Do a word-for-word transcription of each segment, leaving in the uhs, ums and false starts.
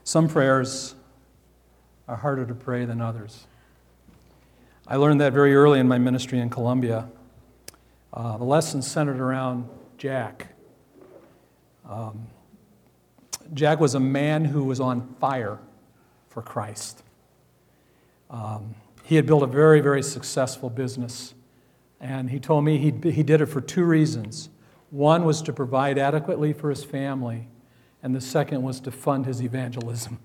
Some prayers are harder to pray than others. I learned that very early in my ministry in Colombia. Uh, the lesson centered around Jack. Um, Jack was a man who was on fire for Christ. Um, he had built a very, very successful business, and he told me he he did it for two reasons. One was to provide adequately for his family, and the second was to fund his evangelism.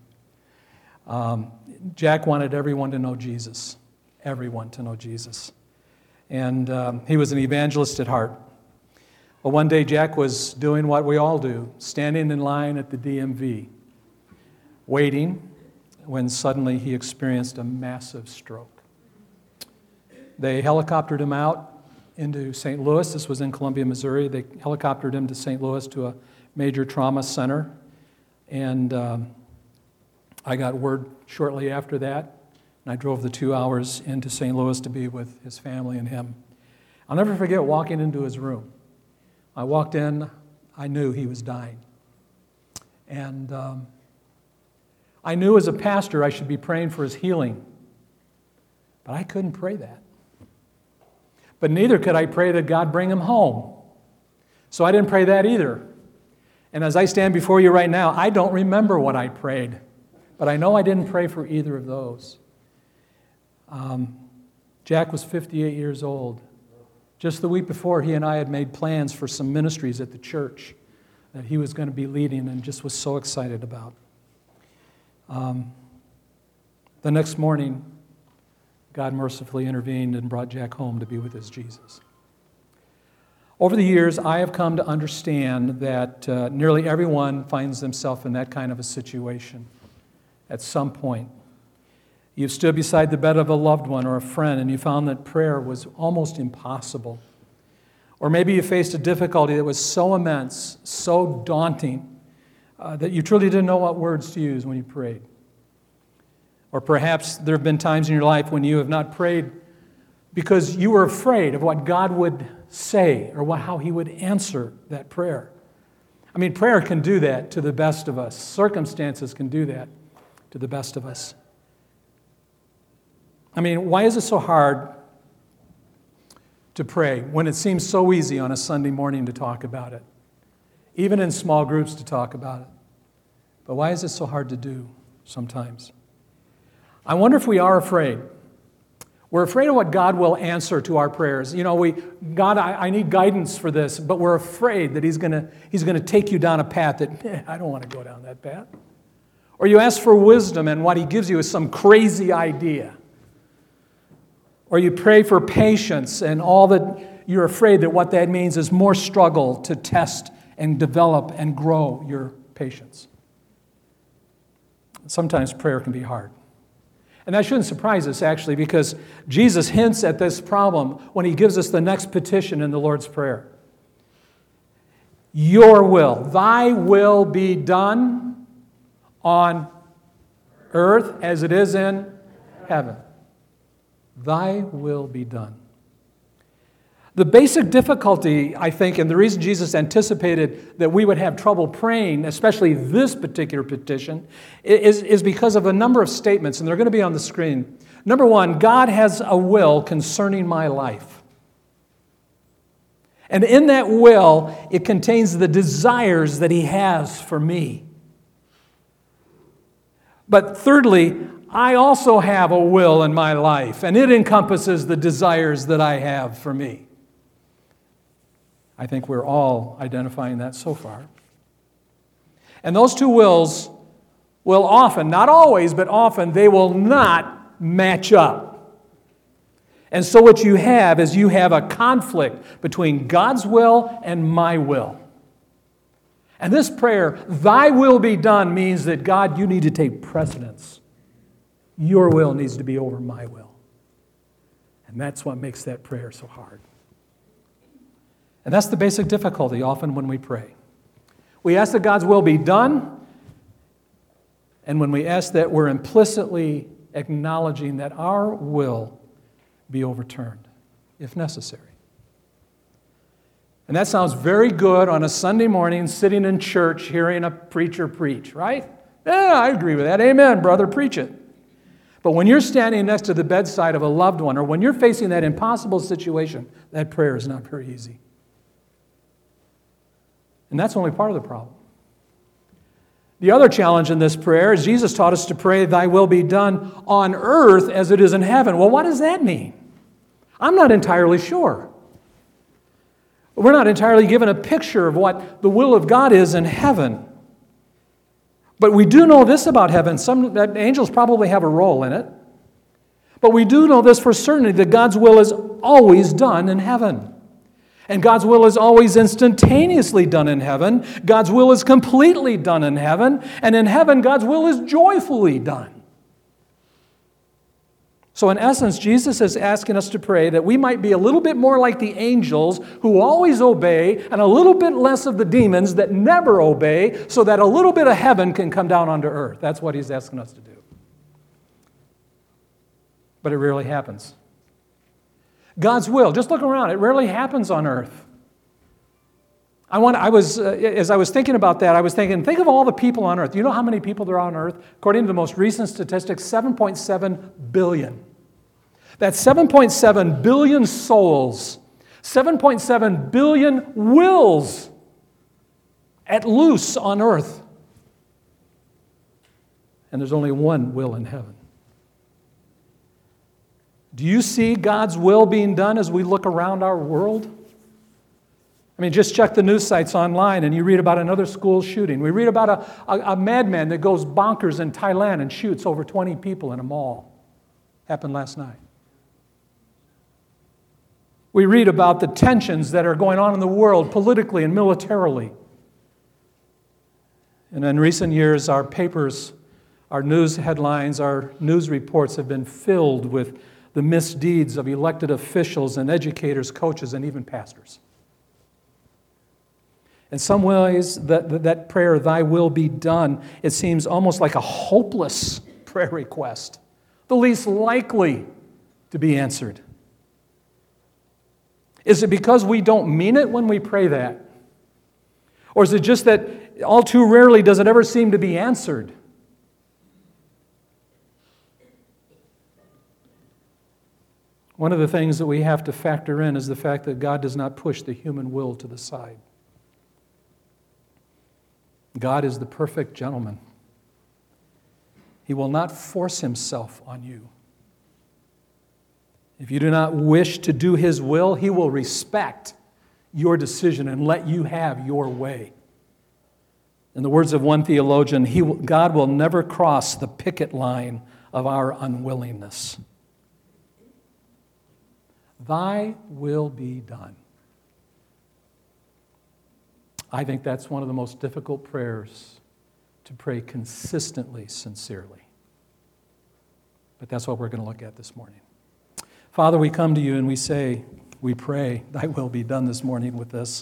Um, Jack wanted everyone to know Jesus, everyone to know Jesus. And um, he was an evangelist at heart. Well, one day Jack was doing what we all do, standing in line at the D M V, waiting, when suddenly he experienced a massive stroke. They helicoptered him out into Saint Louis. This was in Columbia, Missouri. They helicoptered him to Saint Louis to a major trauma center. And um, I got word shortly after that, and I drove the two hours into Saint Louis to be with his family and him. I'll never forget walking into his room. I walked in, I knew he was dying. And um, I knew as a pastor I should be praying for his healing, but I couldn't pray that. But neither could I pray that God bring him home. So I didn't pray that either. And as I stand before you right now, I don't remember what I prayed, but I know I didn't pray for either of those. Um, Jack was fifty-eight years old. Just the week before, he and I had made plans for some ministries at the church that he was going to be leading and just was so excited about. Um, the next morning, God mercifully intervened and brought Jack home to be with his Jesus. Over the years, I have come to understand that uh, nearly everyone finds themselves in that kind of a situation at some point. You've stood beside the bed of a loved one or a friend and you found that prayer was almost impossible. Or maybe you faced a difficulty that was so immense, so daunting, uh, that you truly didn't know what words to use when you prayed. Or perhaps there have been times in your life when you have not prayed because you were afraid of what God would say or what, how He would answer that prayer. I mean, prayer can do that to the best of us. Circumstances can do that to the best of us. I mean, why is it so hard to pray when it seems so easy on a Sunday morning to talk about it? Even in small groups to talk about it. But why is it so hard to do sometimes? I wonder if we are afraid. We're afraid of what God will answer to our prayers. You know, we, God, I, I need guidance for this, but we're afraid that He's gonna, He's gonna take you down a path that, eh, I don't want to go down that path. Or you ask for wisdom and what He gives you is some crazy idea. Or you pray for patience and all that you're afraid that what that means is more struggle to test and develop and grow your patience. Sometimes prayer can be hard. And that shouldn't surprise us, actually, because Jesus hints at this problem when He gives us the next petition in the Lord's Prayer. Your will, thy will be done on earth as it is in heaven. Thy will be done. The basic difficulty, I think, and the reason Jesus anticipated that we would have trouble praying, especially this particular petition, is, is because of a number of statements, and they're going to be on the screen. Number one, God has a will concerning my life. And in that will, it contains the desires that He has for me. But thirdly, I also have a will in my life, and it encompasses the desires that I have for me. I think we're all identifying that so far. And those two wills will often, not always, but often, they will not match up. And so what you have is you have a conflict between God's will and my will. And this prayer, thy will be done, means that God, you need to take precedence. Your will needs to be over my will. And that's what makes that prayer so hard. And that's the basic difficulty often when we pray. We ask that God's will be done, and when we ask that, we're implicitly acknowledging that our will be overturned, if necessary. And that sounds very good on a Sunday morning sitting in church hearing a preacher preach, right? Yeah, I agree with that. Amen, brother, preach it. But when you're standing next to the bedside of a loved one, or when you're facing that impossible situation, that prayer is not very easy. And that's only part of the problem. The other challenge in this prayer is Jesus taught us to pray, thy will be done on earth as it is in heaven. Well, what does that mean? I'm not entirely sure. We're not entirely given a picture of what the will of God is in heaven. But we do know this about heaven. Some angels probably have a role in it. But we do know this for certainty, that God's will is always done in heaven. And God's will is always instantaneously done in heaven. God's will is completely done in heaven. And in heaven, God's will is joyfully done. So in essence, Jesus is asking us to pray that we might be a little bit more like the angels who always obey, and a little bit less of the demons that never obey, so that a little bit of heaven can come down onto earth. That's what he's asking us to do. But it rarely happens. God's will, just look around, it rarely happens on earth. I want. I was, uh, as I was thinking about that, I was thinking, think of all the people on earth. You know how many people there are on earth? According to the most recent statistics, seven point seven billion. That's seven point seven billion souls, seven point seven billion wills at loose on earth. And there's only one will in heaven. Do you see God's will being done as we look around our world? I mean, just check the news sites online and you read about another school shooting. We read about a, a, a madman that goes bonkers in Thailand and shoots over twenty people in a mall. Happened last night. We read about the tensions that are going on in the world politically and militarily. And in recent years, our papers, our news headlines, our news reports have been filled with the misdeeds of elected officials and educators, coaches, and even pastors. In some ways, that, that prayer, thy will be done, it seems almost like a hopeless prayer request, the least likely to be answered. Is it because we don't mean it when we pray that? Or is it just that all too rarely does it ever seem to be answered? One of the things that we have to factor in is the fact that God does not push the human will to the side. God is the perfect gentleman. He will not force himself on you. If you do not wish to do his will, he will respect your decision and let you have your way. In the words of one theologian, he, God will never cross the picket line of our unwillingness. Thy will be done. I think that's one of the most difficult prayers to pray consistently, sincerely. But that's what we're going to look at this morning. Father, we come to you and we say, we pray, thy will be done this morning with this.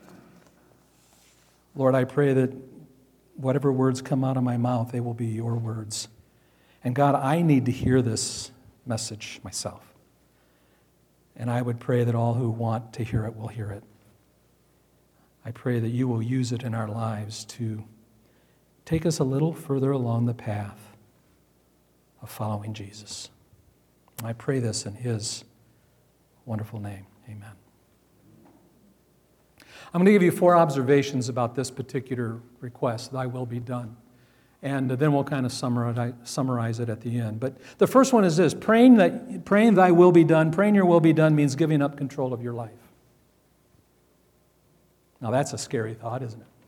Lord, I pray that whatever words come out of my mouth, they will be your words. And God, I need to hear this message myself. And I would pray that all who want to hear it will hear it. I pray that you will use it in our lives to take us a little further along the path of following Jesus. I pray this in his wonderful name. Amen. I'm going to give you four observations about this particular request, thy will be done. And then we'll kind of summarize, summarize it at the end. But the first one is this, praying that praying thy will be done, praying your will be done means giving up control of your life. Now that's a scary thought, isn't it?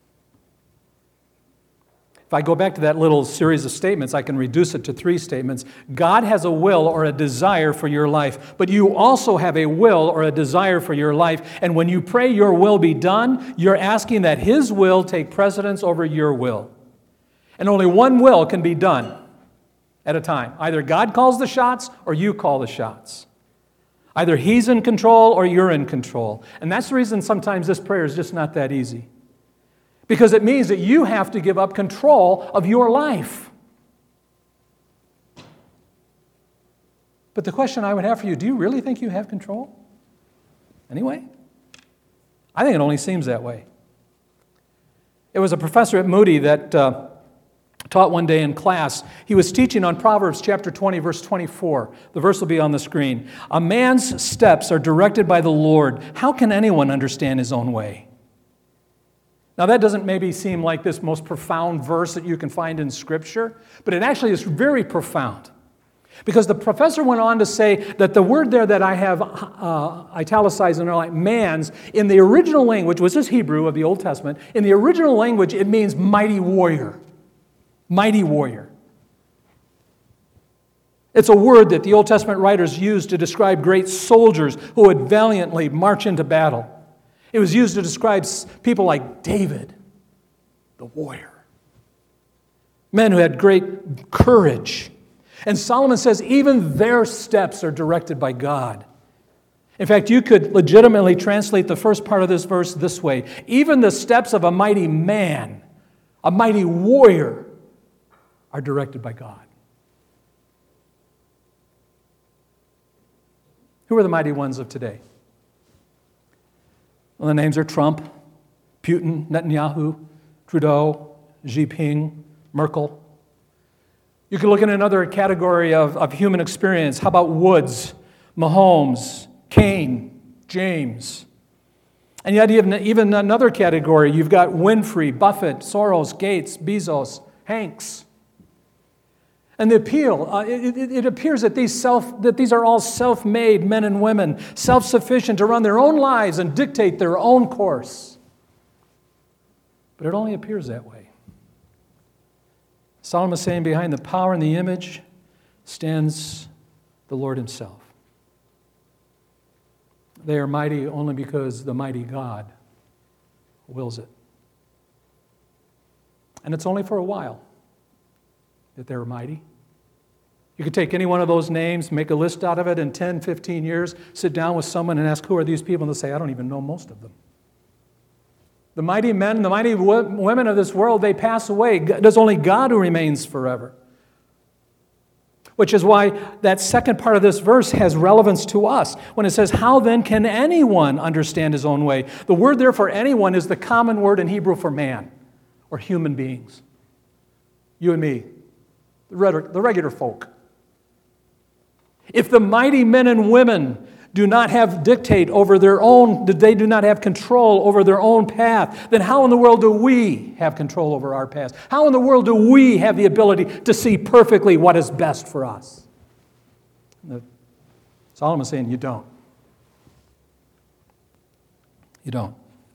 If I go back to that little series of statements, I can reduce it to three statements. God has a will or a desire for your life, but you also have a will or a desire for your life. And when you pray your will be done, you're asking that his will take precedence over your will. And only one will can be done at a time. Either God calls the shots or you call the shots. Either he's in control or you're in control. And that's the reason sometimes this prayer is just not that easy. Because it means that you have to give up control of your life. But the question I would have for you, do you really think you have control? Anyway? I think it only seems that way. It was a professor at Moody that uh, taught one day in class. He was teaching on Proverbs chapter twenty, verse twenty-four. The verse will be on the screen. A man's steps are directed by the Lord. How can anyone understand his own way? Now that doesn't maybe seem like this most profound verse that you can find in Scripture, but it actually is very profound. Because the professor went on to say that the word there that I have uh, italicized and underlined, man's, in the original language, which is Hebrew of the Old Testament, in the original language it means mighty warrior. Mighty warrior. It's a word that the Old Testament writers used to describe great soldiers who would valiantly march into battle. It was used to describe people like David, the warrior. Men who had great courage. And Solomon says even their steps are directed by God. In fact, you could legitimately translate the first part of this verse this way. Even the steps of a mighty man, a mighty warrior, are directed by God. Who are the mighty ones of today? Well, the names are Trump, Putin, Netanyahu, Trudeau, Xi Jinping, Merkel. You could look at another category of, of human experience. How about Woods, Mahomes, Kane, James? And yet even, even another category, you've got Winfrey, Buffett, Soros, Gates, Bezos, Hanks. And the appeal, uh, it, it, it appears that these, self, that these are all self-made men and women, self-sufficient to run their own lives and dictate their own course. But it only appears that way. Solomon is saying behind the power and the image stands the Lord himself. They are mighty only because the mighty God wills it. And it's only for a while that they're mighty. You could take any one of those names, make a list out of it, in ten, fifteen years, sit down with someone and ask, who are these people? And they'll say, I don't even know most of them. The mighty men, the mighty women of this world, they pass away. There's only God who remains forever. Which is why that second part of this verse has relevance to us. When it says, how then can anyone understand his own way? The word there for anyone is the common word in Hebrew for man, or human beings. You and me, the regular folk. If the mighty men and women do not have dictate over their own, they do not have control over their own path, then how in the world do we have control over our path? How in the world do we have the ability to see perfectly what is best for us? Solomon is saying you don't. You don't.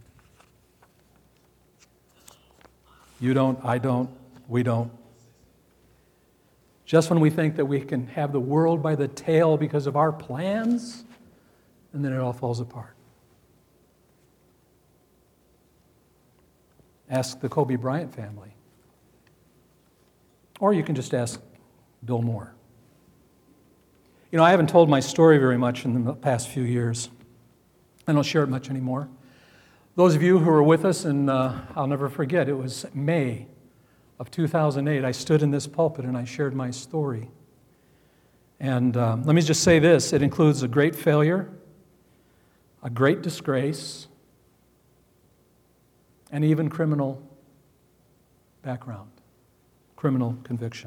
You don't, I don't, we don't. Just when we think that we can have the world by the tail because of our plans, and then it all falls apart. Ask the Kobe Bryant family. Or you can just ask Bill Moore. You know, I haven't told my story very much in the past few years. I don't share it much anymore. Those of you who were with us, and uh, I'll never forget, it was May of two thousand eight. I stood in this pulpit and I shared my story. And um, let me just say this, it includes a great failure, a great disgrace, and even criminal background, criminal conviction.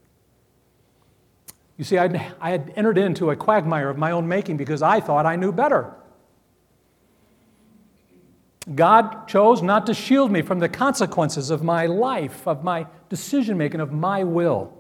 You see, I'd, I had entered into a quagmire of my own making because I thought I knew better. God chose not to shield me from the consequences of my life, of my decision-making, of my will.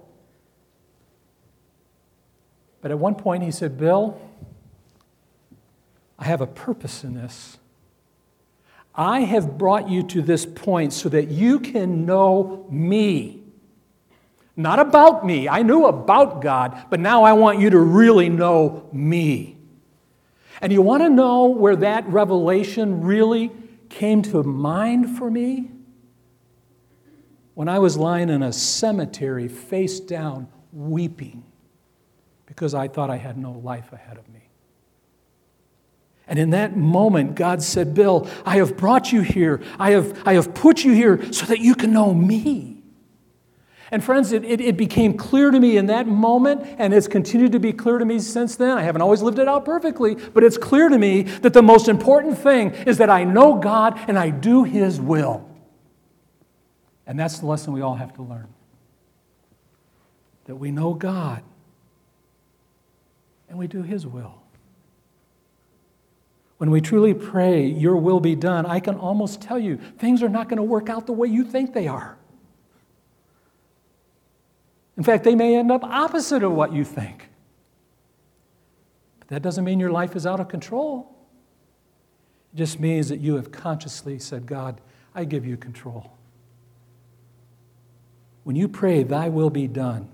But at one point he said, Bill, I have a purpose in this. I have brought you to this point so that you can know me. Not about me. I knew about God, but now I want you to really know me. And you want to know where that revelation really came to mind for me? When I was lying in a cemetery, face down, weeping, because I thought I had no life ahead of me. And in that moment, God said, Bill, I have brought you here. I have, I have put you here so that you can know me. And friends, it, it, it became clear to me in that moment, and it's continued to be clear to me since then. I haven't always lived it out perfectly, but it's clear to me that the most important thing is that I know God and I do His will. And that's the lesson we all have to learn. that we know God and we do His will. When we truly pray, your will be done, I can almost tell you, things are not going to work out the way you think they are. In fact, they may end up opposite of what you think. But that doesn't mean your life is out of control. It just means that you have consciously said, God, I give you control. When you pray, thy will be done,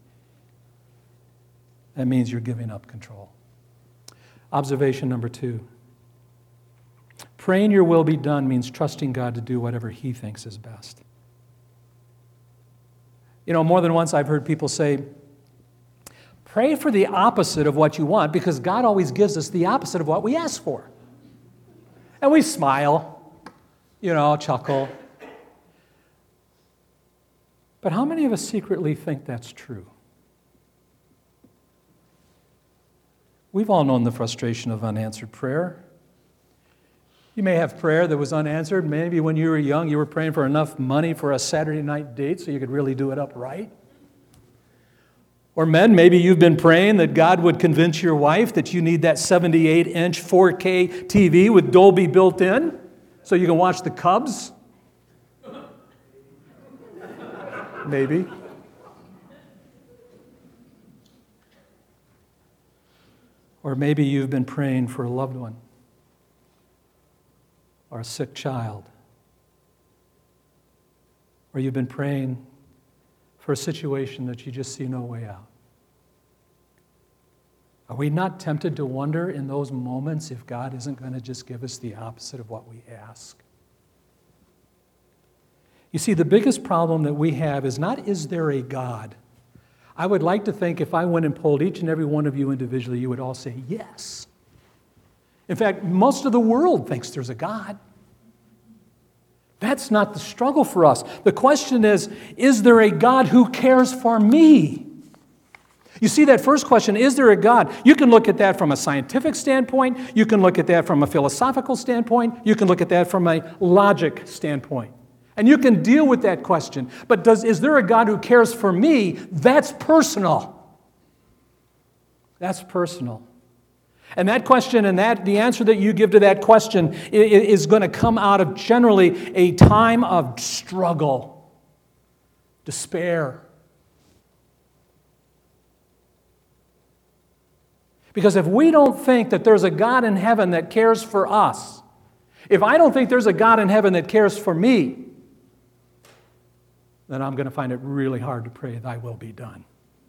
that means you're giving up control. Observation number two. Praying your will be done means trusting God to do whatever He thinks is best. You know, more than once I've heard people say, pray for the opposite of what you want because God always gives us the opposite of what we ask for. And we smile, you know, chuckle. But how many of us secretly think that's true? We've all known the frustration of unanswered prayer. You may have prayer that was unanswered. Maybe when you were young, you were praying for enough money for a Saturday night date so you could really do it upright. Or men, maybe you've been praying that God would convince your wife that you need that seventy-eight inch four K T V with Dolby built in so you can watch the Cubs. Maybe. Or maybe you've been praying for a loved one or a sick child. Or you've been praying for a situation that you just see no way out. Are we not tempted to wonder in those moments if God isn't going to just give us the opposite of what we ask? You see, the biggest problem that we have is not, is there a God? I would like to think if I went and polled each and every one of you individually, you would all say yes. In fact, most of the world thinks there's a God. That's not the struggle for us. The question is, is there a God who cares for me? You see that first question, is there a God? You can look at that from a scientific standpoint. You can look at that from a philosophical standpoint. You can look at that from a logic standpoint. And you can deal with that question. But does, is there a God who cares for me? That's personal. That's personal. And that question and that the answer that you give to that question is going to come out of generally a time of struggle, despair. Because if we don't think that there's a God in heaven that cares for us, if I don't think there's a God in heaven that cares for me, then I'm going to find it really hard to pray, thy will be done.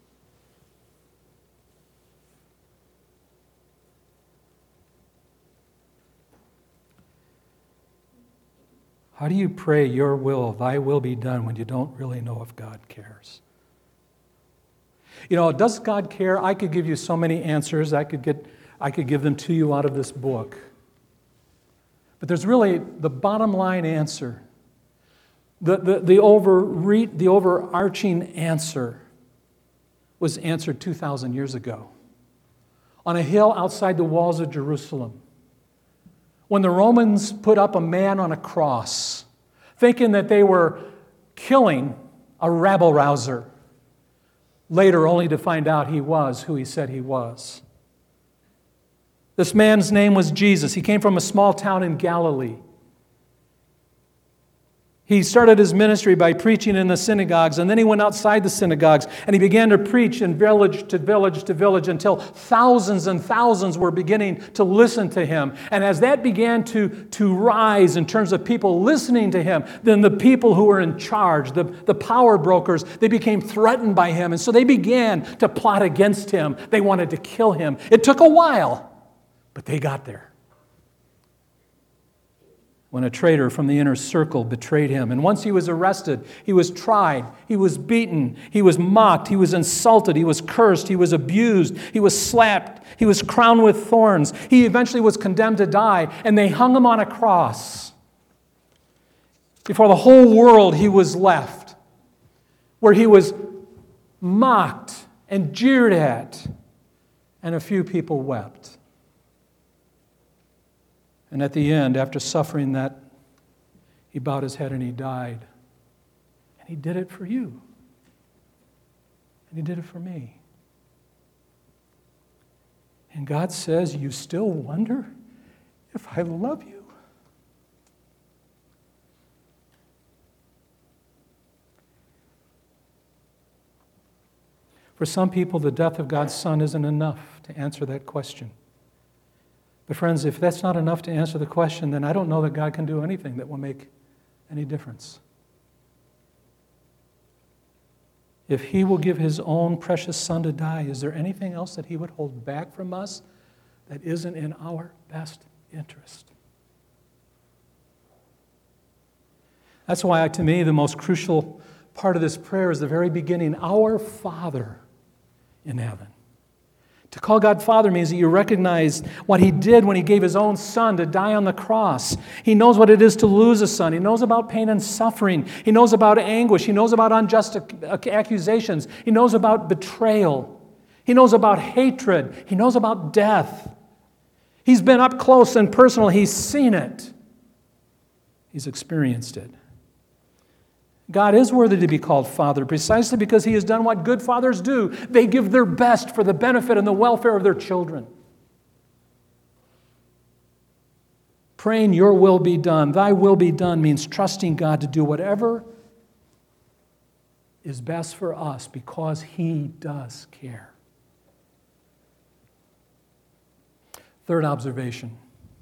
How do you pray your will, thy will be done, when you don't really know if God cares? You know, does God care? I could give you so many answers. I could get, I could give them to you out of this book. But there's really the bottom line answer. The, the, the, over, the overarching answer was answered two thousand years ago on a hill outside the walls of Jerusalem. When the Romans put up a man on a cross, thinking that they were killing a rabble-rouser, later only to find out he was who he said he was. This man's name was Jesus. He came from a small town in Galilee. He started his ministry by preaching in the synagogues, and then he went outside the synagogues, and he began to preach in village to village to village until thousands and thousands were beginning to listen to him. And as that began to, to rise in terms of people listening to him, then the people who were in charge, the, the power brokers, they became threatened by him, and so they began to plot against him. They wanted to kill him. It took a while, but they got there. When a traitor from the inner circle betrayed him. And once he was arrested, he was tried, he was beaten, he was mocked, he was insulted, he was cursed, he was abused, he was slapped, he was crowned with thorns. He eventually was condemned to die, and they hung him on a cross. Before the whole world, he was left, where he was mocked and jeered at, and a few people wept. And at the end, after suffering that, he bowed his head and he died. And he did it for you. And he did it for me. And God says, you still wonder if I love you? For some people, the death of God's Son isn't enough to answer that question. But friends, if that's not enough to answer the question, then I don't know that God can do anything that will make any difference. If he will give his own precious Son to die, is there anything else that he would hold back from us that isn't in our best interest? That's why, to me, the most crucial part of this prayer is the very beginning. Our Father in heaven. To call God Father means that you recognize what he did when he gave his own Son to die on the cross. He knows what it is to lose a son. He knows about pain and suffering. He knows about anguish. He knows about unjust accusations. He knows about betrayal. He knows about hatred. He knows about death. He's been up close and personal. He's seen it. He's experienced it. God is worthy to be called Father precisely because he has done what good fathers do. They give their best for the benefit and the welfare of their children. Praying, your will be done, thy will be done, means trusting God to do whatever is best for us because he does care. Third observation.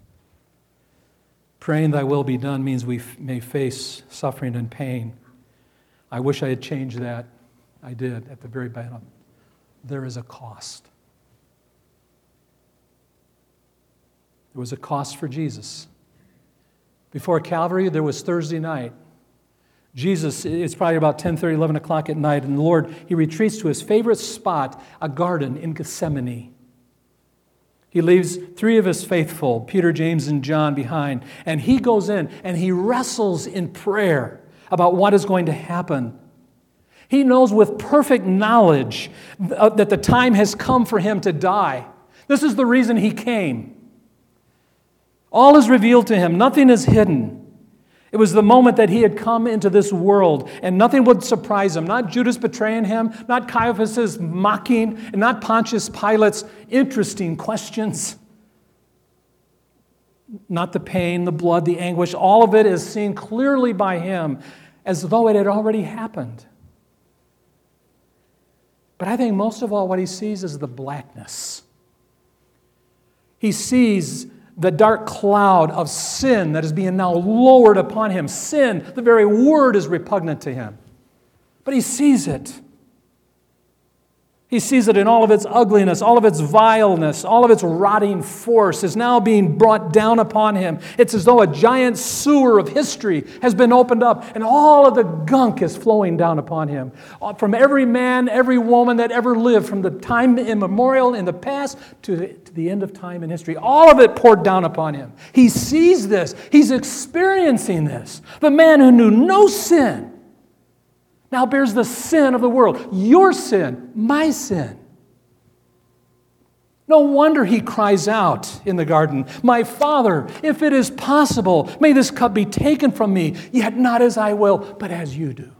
Praying thy will be done means we may face suffering and pain. I wish I had changed that. I did at the very bottom. There is a cost. There was a cost for Jesus. Before Calvary, there was Thursday night. Jesus, it's probably about ten thirty, eleven o'clock at night, and the Lord, he retreats to his favorite spot, a garden in Gethsemane. He leaves three of his faithful, Peter, James, and John, behind, and he goes in and he wrestles in prayer about what is going to happen. He knows with perfect knowledge that the time has come for him to die. This is the reason he came. All is revealed to him. Nothing is hidden. It was the moment that he had come into this world, and nothing would surprise him. Not Judas betraying him, not Caiaphas' mocking, and not Pontius Pilate's interesting questions. Not the pain, the blood, the anguish. All of it is seen clearly by him as though it had already happened. But I think most of all what he sees is the blackness. He sees the dark cloud of sin that is being now lowered upon him. Sin, the very word, is repugnant to him. But he sees it. He sees it in all of its ugliness, all of its vileness, all of its rotting force is now being brought down upon him. It's as though a giant sewer of history has been opened up and all of the gunk is flowing down upon him. From every man, every woman that ever lived, from the time immemorial in the past to the, to the end of time in history, all of it poured down upon him. He sees this. He's experiencing this. The man who knew no sin now bears the sin of the world. Your sin, my sin. No wonder he cries out in the garden, my Father, if it is possible, may this cup be taken from me, yet not as I will, but as you do.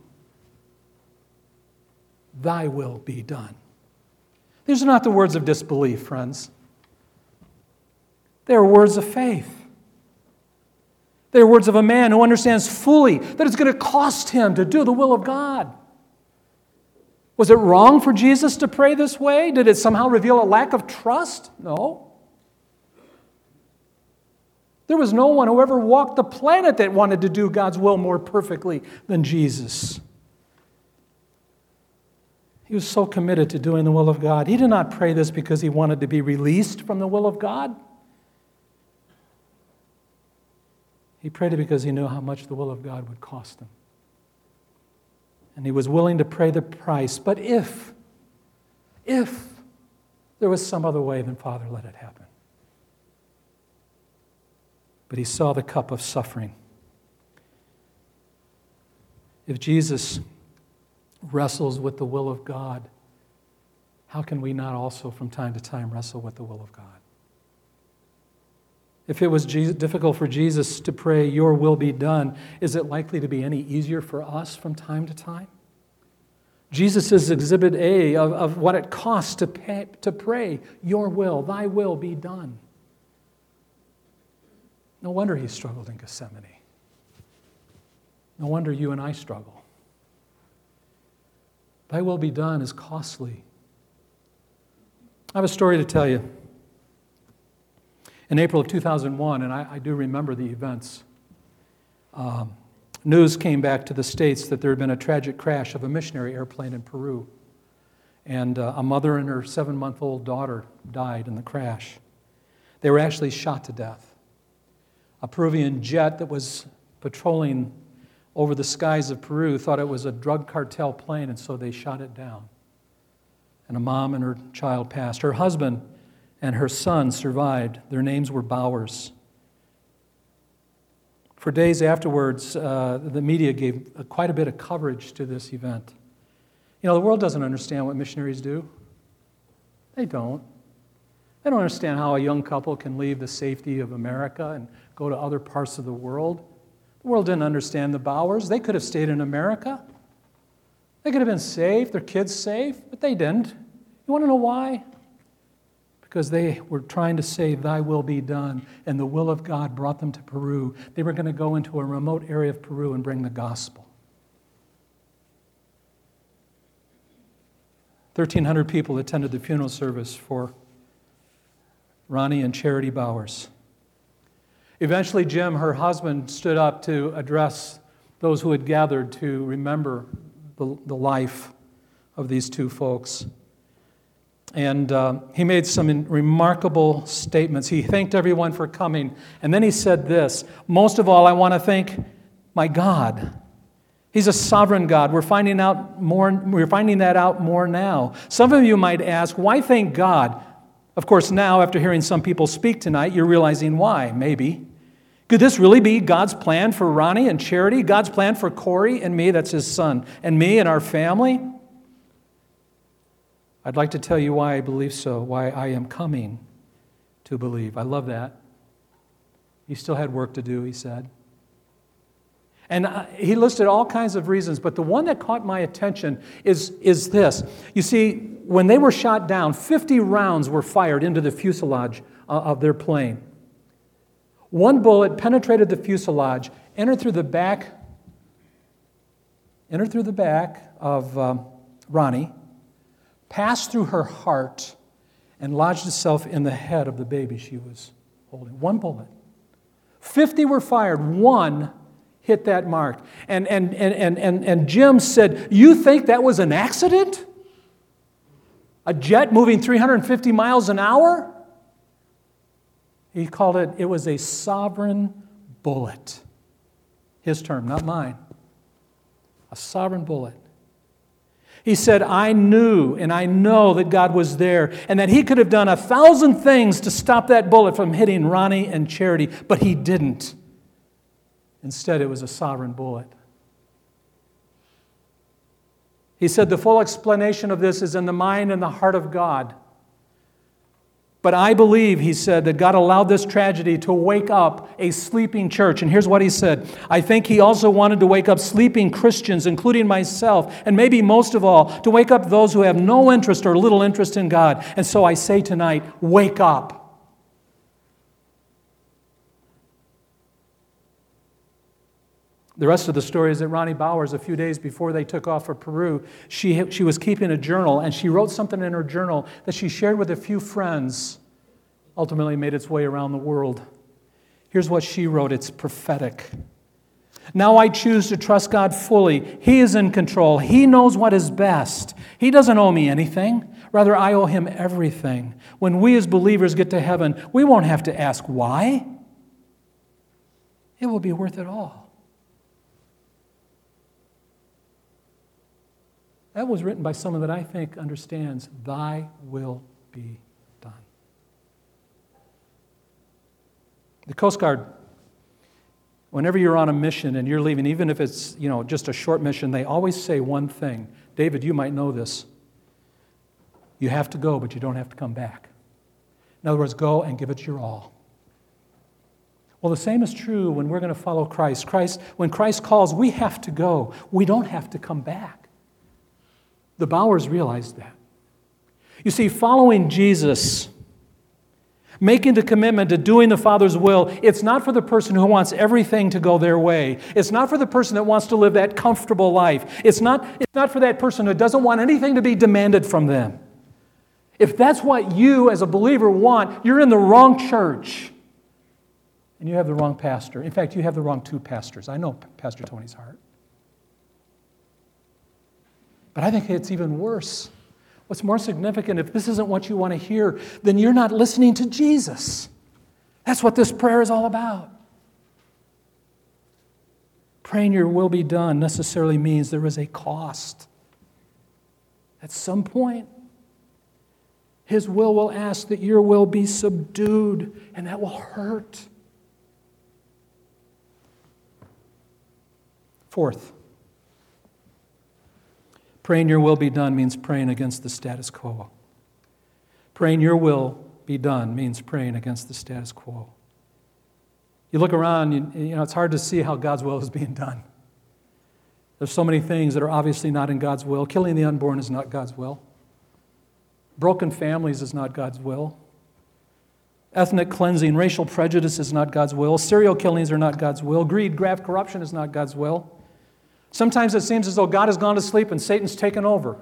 Thy will be done. These are not the words of disbelief, friends. They are words of faith. They are words of a man who understands fully that it's going to cost him to do the will of God. Was it wrong for Jesus to pray this way? Did it somehow reveal a lack of trust? No. There was no one who ever walked the planet that wanted to do God's will more perfectly than Jesus. He was so committed to doing the will of God. He did not pray this because he wanted to be released from the will of God. He prayed it because he knew how much the will of God would cost him. And he was willing to pay the price. But if, if there was some other way, then Father, let it happen. But he saw the cup of suffering. If Jesus wrestles with the will of God, how can we not also from time to time wrestle with the will of God? If it was difficult for Jesus to pray, your will be done, is it likely to be any easier for us from time to time? Jesus is exhibit A of, of what it costs to, pay, to pray, your will, thy will be done. No wonder he struggled in Gethsemane. No wonder you and I struggle. Thy will be done is costly. I have a story to tell you. In April of two thousand one, and I, I do remember the events, um, news came back to the States that there had been a tragic crash of a missionary airplane in Peru. And uh, a mother and her seven-month-old daughter died in the crash. They were actually shot to death. A Peruvian jet that was patrolling over the skies of Peru thought it was a drug cartel plane, and so they shot it down. And a mom and her child passed. Her husband and her son survived. Their names were Bowers. For days afterwards, uh, the media gave quite a bit of coverage to this event. You know, the world doesn't understand what missionaries do. They don't. They don't understand how a young couple can leave the safety of America and go to other parts of the world. The world didn't understand the Bowers. They could have stayed in America. They could have been safe, their kids safe, but they didn't. You want to know why? Because they were trying to say, thy will be done, and the will of God brought them to Peru. They were going to go into a remote area of Peru and bring the gospel. thirteen hundred people attended the funeral service for Ronnie and Charity Bowers. Eventually, Jim, her husband, stood up to address those who had gathered to remember the, the life of these two folks. And uh, he made some in- remarkable statements. He thanked everyone for coming. And then he said this, most of all, I want to thank my God. He's a sovereign God. We're finding out more, we're finding that out more now. Some of you might ask, why thank God? Of course, now, after hearing some people speak tonight, you're realizing why, maybe. Could this really be God's plan for Ronnie and Charity? God's plan for Corey and me, that's his son, and me and our family? I'd like to tell you why I believe so, why I am coming to believe. I love that. He still had work to do, he said. And he listed all kinds of reasons, but the one that caught my attention is, is this. You see, when they were shot down, fifty rounds were fired into the fuselage of their plane. One bullet penetrated the fuselage, entered through the back, entered through the back of um, Ronnie, passed through her heart, and lodged itself in the head of the baby she was holding. One bullet. Fifty were fired. One hit that mark. And, and, and, and, and, and Jim said, you think that was an accident? A jet moving three hundred fifty miles an hour? He called it, it was a sovereign bullet. His term, not mine. A sovereign bullet. He said, I knew and I know that God was there and that he could have done a thousand things to stop that bullet from hitting Ronnie and Charity, but he didn't. Instead, it was a sovereign bullet. He said, the full explanation of this is in the mind and the heart of God. But I believe, he said, that God allowed this tragedy to wake up a sleeping church. And here's what he said. I think he also wanted to wake up sleeping Christians, including myself, and maybe most of all, to wake up those who have no interest or little interest in God. And so I say tonight, wake up. The rest of the story is that Ronnie Bowers, a few days before they took off for Peru, she, she was keeping a journal, and she wrote something in her journal that she shared with a few friends, ultimately made its way around the world. Here's what she wrote. It's prophetic. Now I choose to trust God fully. He is in control. He knows what is best. He doesn't owe me anything. Rather, I owe him everything. When we as believers get to heaven, we won't have to ask why. It will be worth it all. That was written by someone that I think understands, thy will be done. The Coast Guard, whenever you're on a mission and you're leaving, even if it's, you know, just a short mission, they always say one thing. David, you might know this. You have to go, but you don't have to come back. In other words, go and give it your all. Well, the same is true when we're going to follow Christ. Christ, when Christ calls, we have to go. We don't have to come back. The Bauers realized that. You see, following Jesus, making the commitment to doing the Father's will, it's not for the person who wants everything to go their way. It's not for the person that wants to live that comfortable life. It's not, it's not for that person who doesn't want anything to be demanded from them. If that's what you as a believer want, you're in the wrong church. And you have the wrong pastor. In fact, you have the wrong two pastors. I know Pastor Tony's heart. But I think it's even worse. What's more significant, if this isn't what you want to hear, then you're not listening to Jesus. That's what this prayer is all about. Praying your will be done necessarily means there is a cost. At some point, His will will ask that your will be subdued, and that will hurt. Fourth, praying your will be done means praying against the status quo. Praying your will be done means praying against the status quo. You look around, you, you know, it's hard to see how God's will is being done. There's so many things that are obviously not in God's will. Killing the unborn is not God's will. Broken families is not God's will. Ethnic cleansing, racial prejudice is not God's will. Serial killings are not God's will. Greed, graft, corruption is not God's will. Sometimes it seems as though God has gone to sleep and Satan's taken over.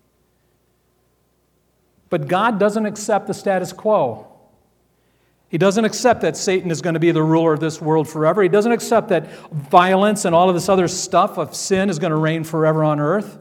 But God doesn't accept the status quo. He doesn't accept that Satan is going to be the ruler of this world forever. He doesn't accept that violence and all of this other stuff of sin is going to reign forever on earth.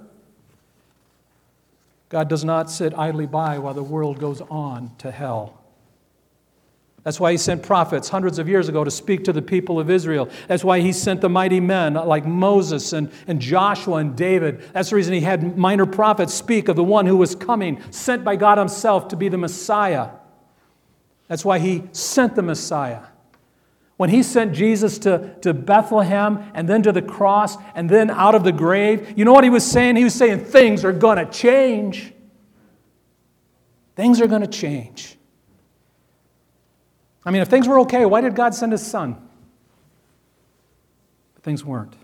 God does not sit idly by while the world goes on to hell. That's why He sent prophets hundreds of years ago to speak to the people of Israel. That's why He sent the mighty men like Moses and, and Joshua and David. That's the reason He had minor prophets speak of the one who was coming, sent by God Himself to be the Messiah. That's why He sent the Messiah. When He sent Jesus to, to Bethlehem and then to the cross and then out of the grave, you know what He was saying? He was saying things are going to change. Things are going to change. I mean, if things were okay, why did God send His Son? But things weren't.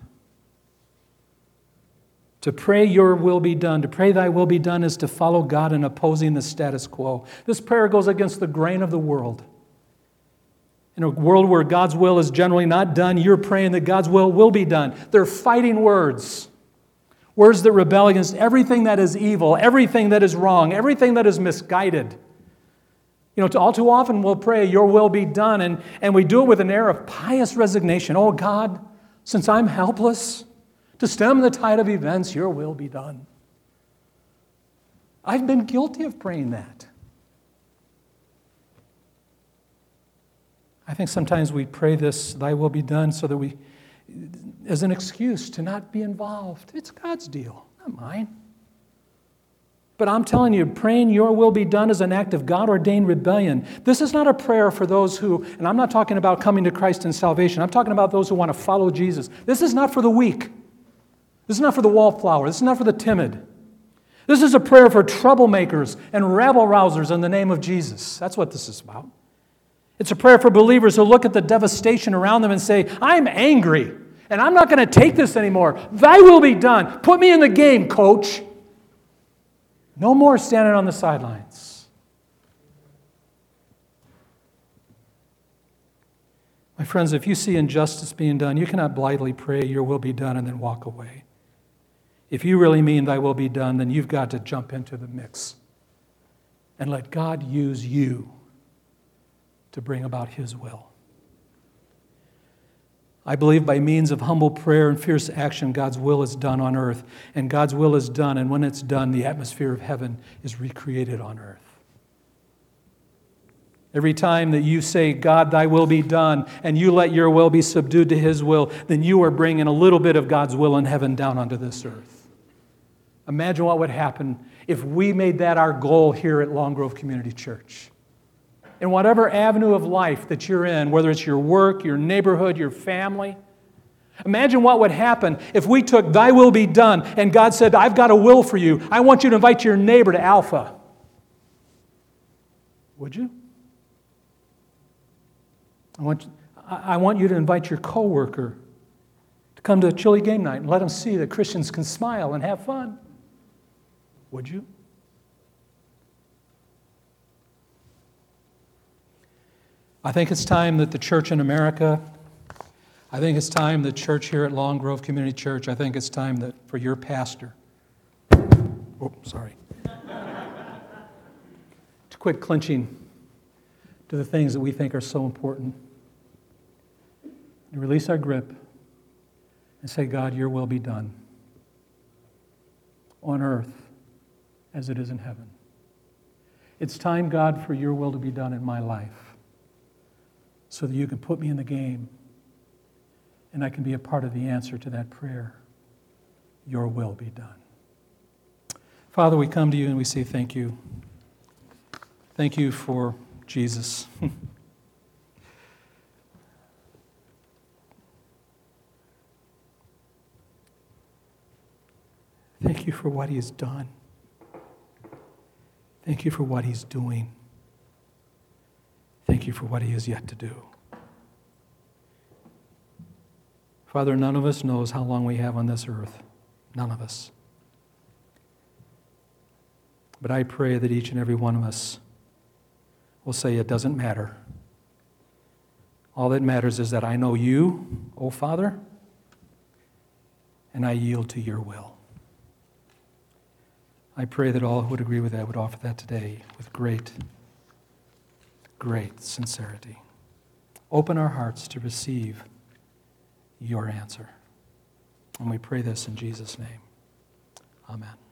To pray your will be done, to pray thy will be done is to follow God in opposing the status quo. This prayer goes against the grain of the world. In a world where God's will is generally not done, you're praying that God's will will be done. They're fighting words. Words that rebel against everything that is evil, everything that is wrong, everything that is misguided. You know, all too often we'll pray, your will be done, and, and we do it with an air of pious resignation. Oh God, since I'm helpless to stem the tide of events, your will be done. I've been guilty of praying that. I think sometimes we pray this, thy will be done, so that we, as an excuse to not be involved. It's God's deal, not mine. But I'm telling you, praying your will be done is an act of God-ordained rebellion. This is not a prayer for those who, and I'm not talking about coming to Christ in salvation. I'm talking about those who want to follow Jesus. This is not for the weak. This is not for the wallflower. This is not for the timid. This is a prayer for troublemakers and rabble-rousers in the name of Jesus. That's what this is about. It's a prayer for believers who look at the devastation around them and say, I'm angry, and I'm not going to take this anymore. Thy will be done. Put me in the game, coach. No more standing on the sidelines. My friends, if you see injustice being done, you cannot blithely pray, your will be done, and then walk away. If you really mean thy will be done, then you've got to jump into the mix and let God use you to bring about His will. I believe by means of humble prayer and fierce action, God's will is done on earth. And God's will is done, and when it's done, the atmosphere of heaven is recreated on earth. Every time that you say, God, thy will be done, and you let your will be subdued to His will, then you are bringing a little bit of God's will in heaven down onto this earth. Imagine what would happen if we made that our goal here at Long Grove Community Church. In whatever avenue of life that you're in, whether it's your work, your neighborhood, your family, imagine what would happen if we took thy will be done and God said, I've got a will for you. I want you to invite your neighbor to Alpha. Would you? I want, I want you to invite your coworker to come to a chili game night and let them see that Christians can smile and have fun. Would you? I think it's time that the church in America, I think it's time the church here at Long Grove Community Church, I think it's time that for your pastor, oh, sorry, to quit clinching to the things that we think are so important, and release our grip and say, God, your will be done on earth as it is in heaven. It's time, God, for your will to be done in my life so that you can put me in the game and I can be a part of the answer to that prayer. Your will be done. Father, we come to you and we say thank you. Thank you for Jesus. Thank you for what he has done. Thank you for what he's doing. Thank you for what he is yet to do. Father, none of us knows how long we have on this earth. None of us. But I pray that each and every one of us will say it doesn't matter. All that matters is that I know you, O Father, and I yield to your will. I pray that all who would agree with that would offer that today with great, great sincerity. Open our hearts to receive your answer. And we pray this in Jesus' name. Amen.